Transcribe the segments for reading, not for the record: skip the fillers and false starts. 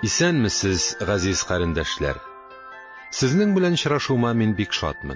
Исәнмесез, газиз кәрендәшләр. Сезнең белән очрашуыма мин бик шатмын.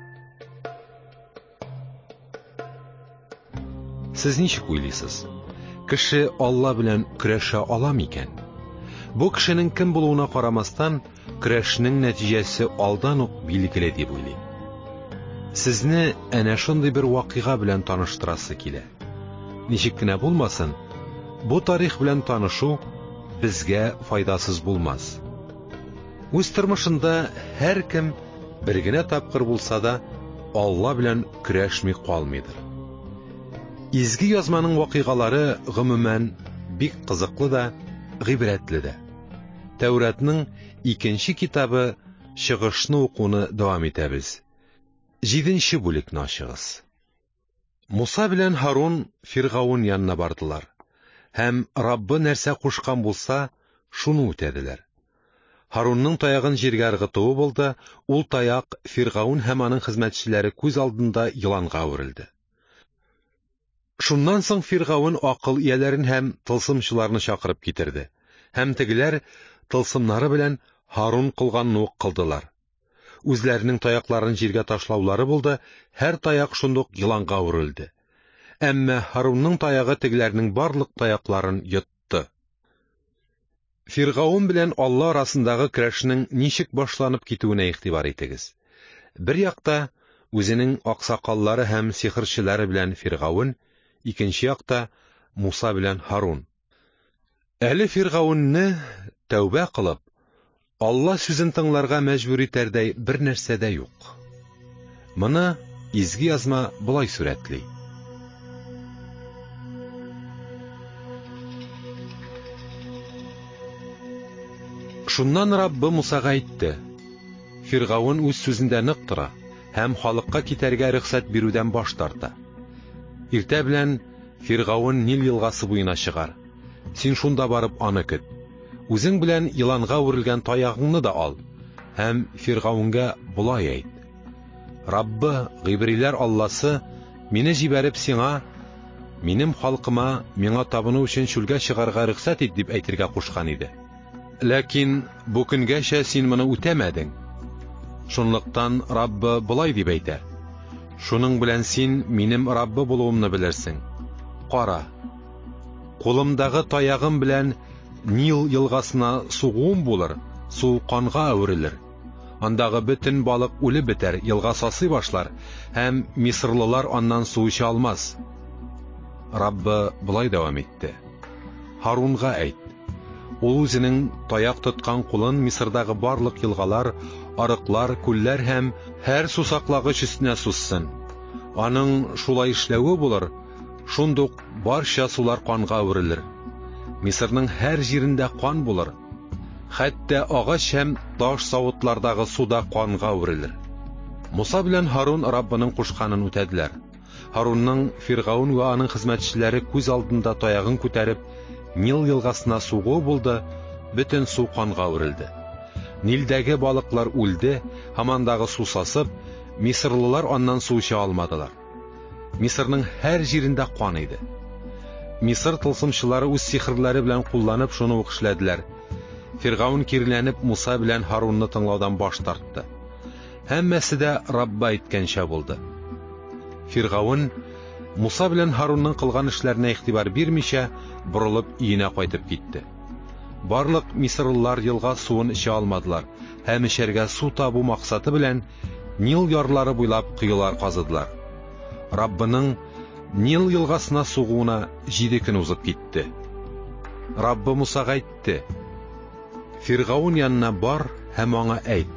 Сез ничек уйлыйсыз? Кеше Алла белән көрәшә ала микән? Бу кешенең кем булуына карамастан, көрәшнең нәтиҗәсе алдан ук билгеле дип уйлыйм. Сезне әнә шундый бер вакыйга белән таныштырасы килә. Ничек кенә булмасын, бу тарих белән танышу безгә файдасыз булмас. Үз тормышында һәркем бер генә тапкыр булса да Алла белән көрәшми калмыйдыр. Изге язманың вакыйгалары гомумән бик кызыклы да, гыйбрәтле дә. Тәүратның 2нче китабы Чыгышны укуны дәвам итәбез. 7нче бүлекне ачыгыз. Муса белән Харун Фиргаун янына бардылар. Һәм Раббы нәрсә кушкан булса, шуны үтәделәр. Харунның таягын җиргә ыргытуы булды, ул таяк Фиргаун һәм аның хезмәтчеләре күз алдында еланга әверелде. Шуннан соң Фиргаун акыл ияләрен һәм тылсымчыларны чакырып китерде. Һәм тегеләр тылсымнары белән Харун кылганны ук кылдылар. Үзләренең таякларын җиргә ташлаулары булды, һәр таяк шундук еланга әверелде. Әмма Харунның таягы тегеләрнең барлык таякларын йотты. Фиргаун белән Алла арасындагы көрәшнең ничек башланып китүенә игътибар итегез. Бер якта үзенең аксакаллары һәм сихерчеләре белән Фиргаун, икенче якта Муса белән Харун. Әле Фиргаунны тәүбә кылып, Алла сүзен тыңларга мәҗбүр итәрдәй бер нәрсә дә юк. Моны изге язма булай сурәтли. Шуннан Раббы Мусага әйтте: Фиргаун үз сүзендә нык тора һәм халыкка китәргә рөхсәт бирүдән баш тарта. Иртә белән Фиргаун Нил елгасы буена чыгар. Син шунда барып аны көт. Үзең белән еланга үрелгән таягыңны да ал һәм Фиргаунга булай әйт: Раббы, гыйбриләр Алласы, мине җибәреп сиңа, минем халкыма миңа табыну өчен чүлгә чыгарга рөхсәт ит дип әйтергә кушкан иде. Ләкин бу көнгәчә син моны үтәмәдең. Шунлыктан Раббы булай дип әйтә: шуның белән син минем Раббы булуымны белерсең. Кара, кулымдагы таягым белән Нил елгасына сугуым булыр, су канга әверелер. Андагы бөтен балык үлеп бетәр, елга сасый башлар, һәм Мисырлылар аннан су эчә алмас. Раббы булай дәвам итте: Харунга әйт: ул үзенең таяк тоткан кулын Мисырдагы барлык елгалар, арыклар, күлләр һәм һәр сусаклагыч өстенә сузсын. Аның шулай эшләве булыр, шундук барча сулар канга әверелер. Мисырның һәр җирендә кан булыр. Хәтта агач һәм таш савытлардагы суда канга әверелер. Муса белән Харун Раббының кушканын үтәделәр. Харунның Фиргаун ва аның хезмәтчеләре күз алдында таягын күтәреп Нил елгасына сугуы булды, бөтен су канга әверелде. Нилдәге балыклар үлде, һамандагы су сасып, Мисырлылар аннан су эчә алмадылар. Мисырның һәр җирендә кан иде. Мисыр тылсымчылары үз сихерләре белән кулланып шуны ук эшләделәр. Фиргаун киреләнеп Муса белән Харунны тыңлаудан баш тартты. Һәммәсе дә Рабба әйткәнчә булды. Фиргаун Муса белән Харунның кылган эшләренә игътибар бирмичә, борылып өенә кайтып китте. Барлык Мисырлылар елга суын эчә алмадылар һәм эчәргә су табу максаты белән Нил ярлары буйлап кыюлар казыдылар. Раббының Нил елгасына сугуына 7 көн узып китте. Раббы Мусага әйтте: Фиргаун янына бар һәм аңа әйт: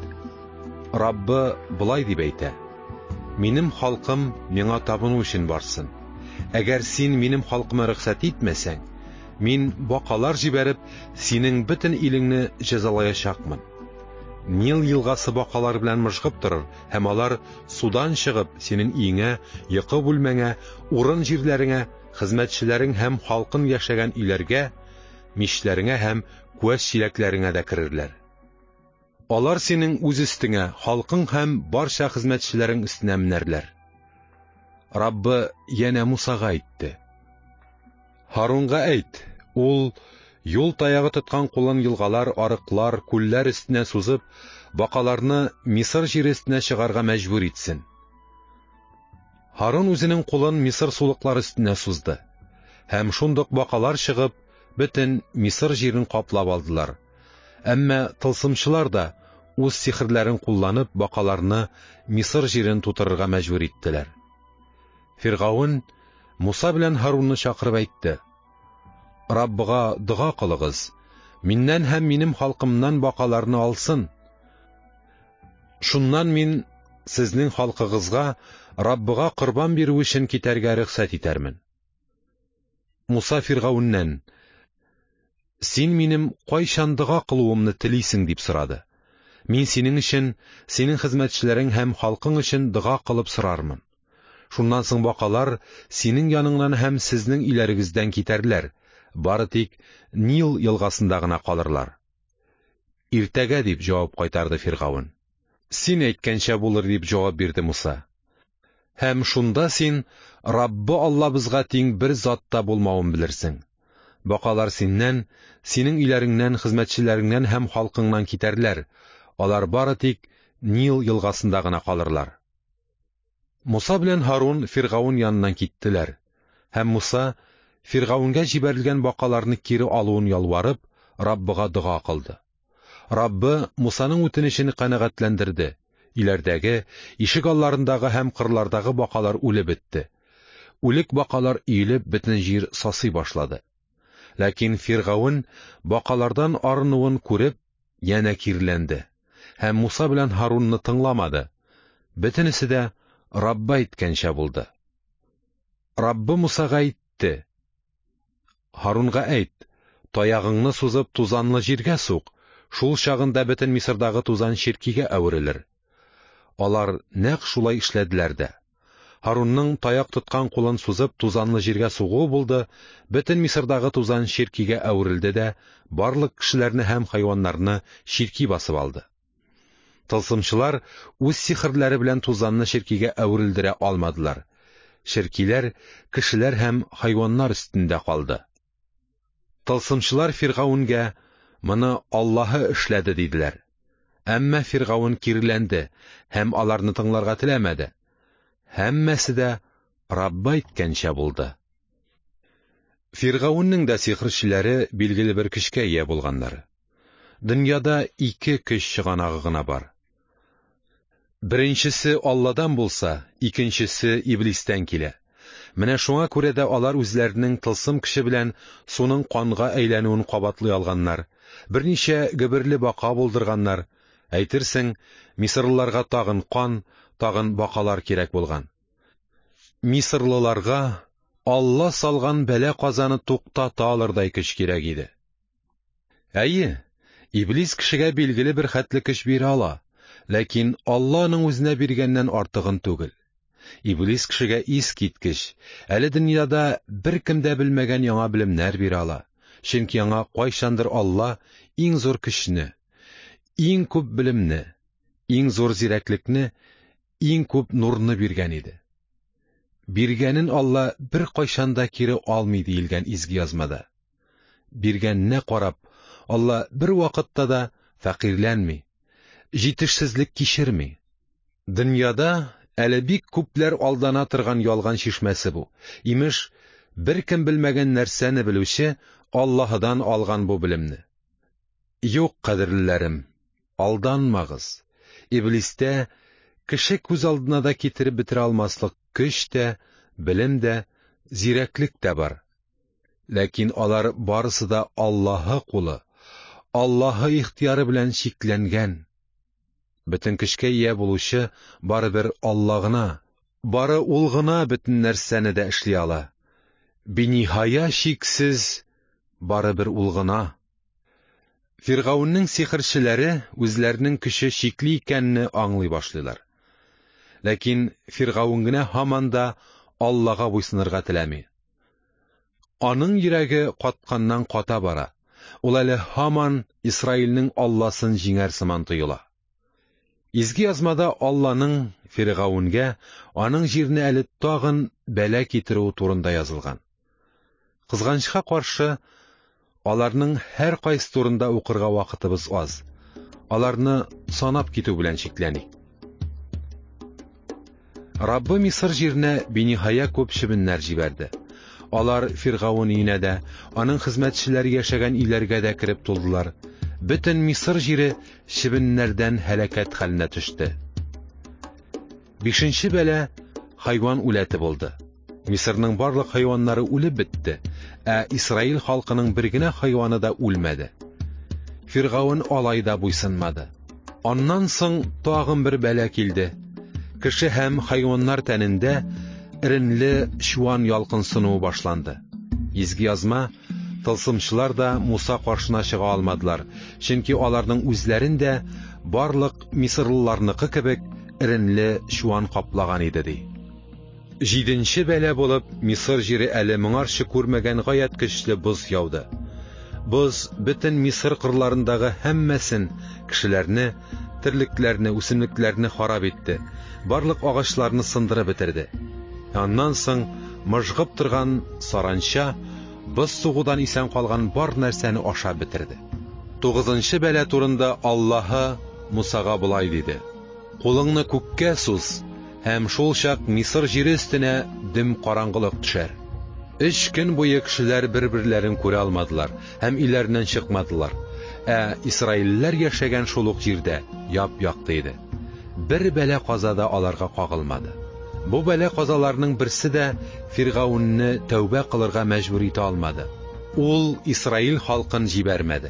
Раббы булай дип әйтә: минем халкым миңа табыну өчен барсын. Әгәр син минем халкыма рөхсәт итмәсәң, мин бакалар җибәреп, синең бөтен илеңне җәзалаячакмын. Нил елгасы бакалар белән мыжгып торыр, һәм алар судан чыгып, синең өеңә, йокы бүлмәңә, урын җирләреңә, хезмәтчеләрең һәм халкын яшәгән өйләргә, мичләреңә һәм күәш чиләкләреңә дә керерләр. Алар синең үз өстеңә, халкың һәм барча хезмәтчеләрең өстенә менәрләр. Раббы янә Мусага әйтте: Харунга әйт, ул Юл таягы тоткан кулын елгалар, арыклар, күлләр өстенә сузып, бакаларны Мисыр җире өстенә чыгарга мәҗбүр итсен. Һарун үзенең кулын Мисыр сулыклары өстенә сузды. Һәм шундук бакалар чыгып, бөтен Мисыр җирен каплап алдылар. Әмма тылсымчылар да үз сихерләрен кулланып бакаларны Мисыр җирен тутырырга мәҗбүр иттеләр. Фиргаун Муса белән Һарунны чакырып әйтте: Раббыга дуга кылыгыз, миннән һәм минем халкымнан бакаларны алсын. Шуннан мин сезнең халкыгызга Раббыга корбан бирү өчен китәргә рөхсәт итәрмен. Муса Фиргауннан: Син минем кайчан дуга кылуымны телисең дип сорады. Мин синең өчен, синең хезмәтчеләрең һәм халкың өчен дуга кылып сорармын. Шуннан соң бакалар синең яныңнан һәм сезнең иләрегездән китәрләр, бары тик Нил елгасында гына калырлар. Иртәгә дип җавап кайтарды Фиргаун. Син әйткәнчә булыр дип җавап бирде Муса. Һәм шунда син Раббы Аллабызга тиң бер затта булмавын белерсең. Бакалар синнән, синең иләреңнән, хезмәтчеләреңнән һәм халкыңнан китәрләр. Алар бары тик Нил елгасында гына калырлар. Муса белән Һарун Фиргаун яныннан киттеләр. Һәм Муса Фиргаунга җибәрелгән бакаларны кире алуын ялварып, Раббыга дуга кылды. Раббы Мусаның үтенечен канәгатьләндерде. Иләрдәге, ишек алларындагы һәм кырлардагы бакалар үлеп бетте. Үлек бакалар өелеп, бөтен җир сасый башлады. Ләкин Фиргаун бакалардан арынуын күреп, янә кирләнде. Һәм Муса белән Һарунны тыңламады. Бөтенесе дә Раббы әйткәнчә булды. Раббы Мусага әйтте: Һарунга әйт, таягыңны сузып тузанлы җиргә сук, шул чагында бөтен Мисырдагы тузан чиркигә әверелер. Алар нәкъ шулай эшләделәр дә. Һарунның таяк тоткан кулын сузып тузанлы җиргә сугуы булды, бөтен Мисырдагы тузан чиркигә әверелде дә, барлык кешеләрне һәм хайваннарны чирки басып алды. Тылсымчылар үз сихерләре белән тузанны чиркигә әверелдерә алмадылар. Чиркиләр кешеләр һәм хайваннар өстендә калды. Тылсымчылар Фиргаунга: Моны Аллаһы эшләде диделәр. Әмма Фиргаун киреләнде һәм аларны тыңларга теләмәде. Һәммәсе дә Раббы әйткәнчә булды. Фиргаунның да сихерчеләре билгеле бер көчкә ия булганнар. Дөньяда ике көч чыганагы гына бар. Беренчесе Алладан булса, икенчесе Иблистән килә. Менә шуңа күрә дә алар үзләренең тылсым көче белән суның канга әйләнүен кабатлый алганнар. Берничә гөберле бака булдырганнар. Әйтерсең, Мисырлыларга тагын кан, тагын бакалар кирәк булган. Мисырлыларга Алла салган бәла казаны туктата алырдай көч кирәк иде. Әйе, Иблис кешегә билгеле бер хәтле көч бирә ала, ләкин Алланың үзенә биргәннән артыгын түгел. Иблис кешегә искиткеч, әле дөньяда беркем дә белмәгән яңа белемнәр бирә ала. Чөнки аңа кайчандыр Алла иң зур көчне, иң күп белемне, иң зур зирәклекне, иң күп нурны биргән иде. Биргәнен Алла бер кайчанда кире алмый диелгән изге язмада. Биргәненә карап, Алла бер вакытта да фәкыйрьләнми, җитешсезлек кичерми. Дөньяда әле бик күпләр алдана торган ялган чишмәсе бу. Имеш, беркем белмәгән нәрсәне белүче Аллаһыдан алган бу белемне. Юк, кадерлеләрем, алданмагыз. Иблистә кеше күз алдына да китереп бетерә алмаслык көч тә, белем дә, зирәклек тә бар. Ләкин алар барысы да Аллаһы кулы, Аллаһы ихтияры белән чикләнгән. Бөтен көчкә ия булучы барыбер Алла гына, бары ул гына бөтен нәрсәне дә эшли ала. Биниһая чиксез барыбер ул гына. Фиргаунның сихерчеләре үзләренең көче чикли икәнне аңлый башлыйлар. Ләкин Фиргаун гына һаман да Аллага буйсынырга теләми. Аның йөрәге катканнан ката бара. Ул әле һаман Исраилнең Алласын җиңәр сыман тоела. Изге язмада Алланың Фиргаунга аның җиренә әле тагын бәла китерү турында язылган. Кызганычка каршы, Аларның һәр кайсы турында укырга вакытыбыз аз. Аларны санап китү белән чикләник. Раббы Мисыр җиренә биниһая күп чебеннәр җибәрде. Алар Фиргавун өенә дә, аның хезмәтчеләре яшәгән өйләргә дә кереп тулдылар. Бөтен Мисыр җире чебеннәрдән һәлакәт хәленә төште. 5нче бәла хайван үләте булды. Мисырның барлык хайваннары үлеп бетте, Исраил халкының бер генә хайваны да үлмәде. Фиргавун алайда буйсынмады. Аннан соң тагын бер бәла килде. Кеше һәм хайваннар тәнендә иренле чуан ялкынсынуы башланды. Изге язма: тылсымчылар да Муса каршына чыга алмадылар, чөнки аларның үзләрендә барлык мисырлыларныкы кебек иренле чуан каплаган иде ди. 7нче бәла булып Мисыр җире әле моңарчы күрмәгән гаять көчле боз яуды. Боз бөтен Мисыр кырларындагы һәммәсен, кешеләрне, терлекләрне, үсемлекләрне харап итте. Барлык агачларны сындырып бетерде. Аннан соң мыжгып торган саранча боз сугудан исән калган бар нәрсәне ашап бетерде. 9нчы бәла турында Аллаһы Мусага булай диде: "Кулыңны күккә сус, һәм шул чак Мисыр җире өстенә дөм караңгылык төшәр." 3 көн буе кешеләр бер-берләрен күрә алмадылар һәм иләреннән чыкмадылар. Исраилләр яшәгән шул ук җирдә яп-якты иде. Бер бәла каза да аларга кагылмады. Бу бәла казаларның берсе дә Фиргавунны тәүбә кылырга мәҗбүр итә алмады. Ул Исраил халкын җибәрмәде.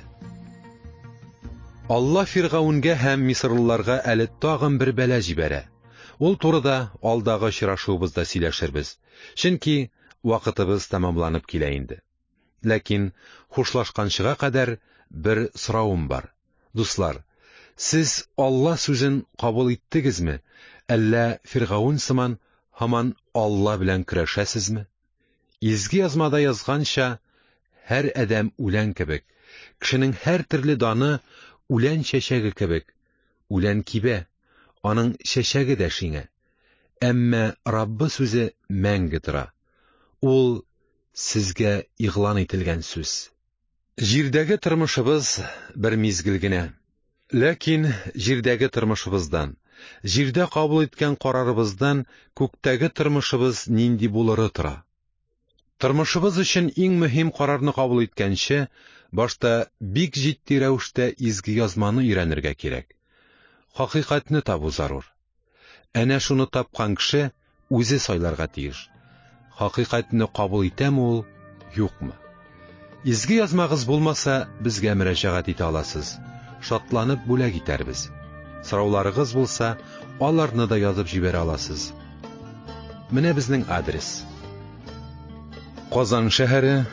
Алла Фиргавунга һәм мисырлыларга әле тагын бер бәла җибәрә. Ул турыда алдагы очрашуыбызда сөйләшербез, чөнки вакытыбыз тәмамланып килә инде. Ләкин хушлашканчыга кадәр бер соравым бар. Дуслар, сез Алла сүзен кабул иттегезме, әллә Фиргавун сыман һаман Алла белән көрәшәсезме? Изге язмада язганча, һәр адәм үлән кебек, кешенең һәр төрле даны үлән чәчәге кебек. Үлән кибә, аның чәчәге дә шиңә. Әмма Раббы сүзе мәңге тора. Ул сезгә игълан ителгән сүз. Җирдәге тормышыбыз бер мизгел генә. Ләкин җирдәге тормышыбыздан, җирдә кабул иткән карарыбыздан күктәге тормышыбыз нинди булыры тора. Тормышыбыз өчен иң мөһим карарны кабул иткәнче, башта бик җитди рәвештә изге язманы өйрәнергә кирәк. Хакыйкатьне табу зарур. Әнә шуны тапкан кеше үзе сайларга тиеш. Хакыйкатьне кабул итәме ул, юкмы? Изге язмагыз булмаса, безгә мөрәҗәгать итә аласыз. Шатланып бүләк итәрбез. Сорауларыгыз булса, аларны да язып җибәрә аласыз. Менә безнең адрес: Казан шәһәре,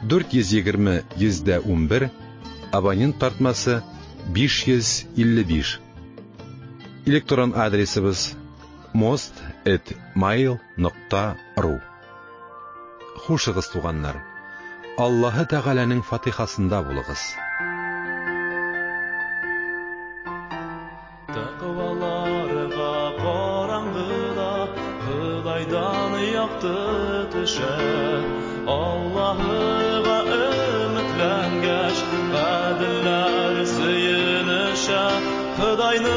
420/111, абонент тартмасы 555. Электрон адресыбыз most@mail.ru. Хушыгыз, туганнар. Аллаһы Тәгаләнең фатихасында булыгыз. Тәкъваларга караңгыда Худайдан якты төшә. Аллаһыга өметләнгәч, гаделләр сөенешә. Худайны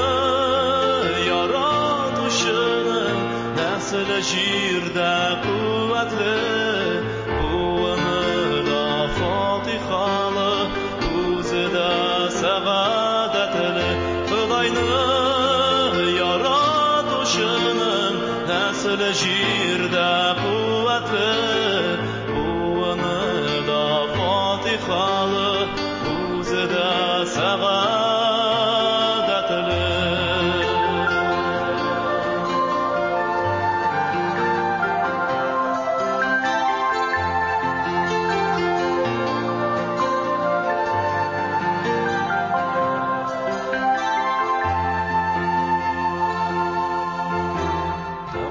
яратучының нәселе җирдә куәтле. Буыны да фатихалы, үзе дә сәгадәтле. Худайны яратучының нәселе җирдә куәтле. Буыны да фатихалы, үзе дә сәгадәтле.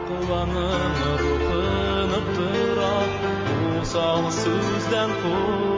Тәкъваның рухын ыптыра, усал сүздән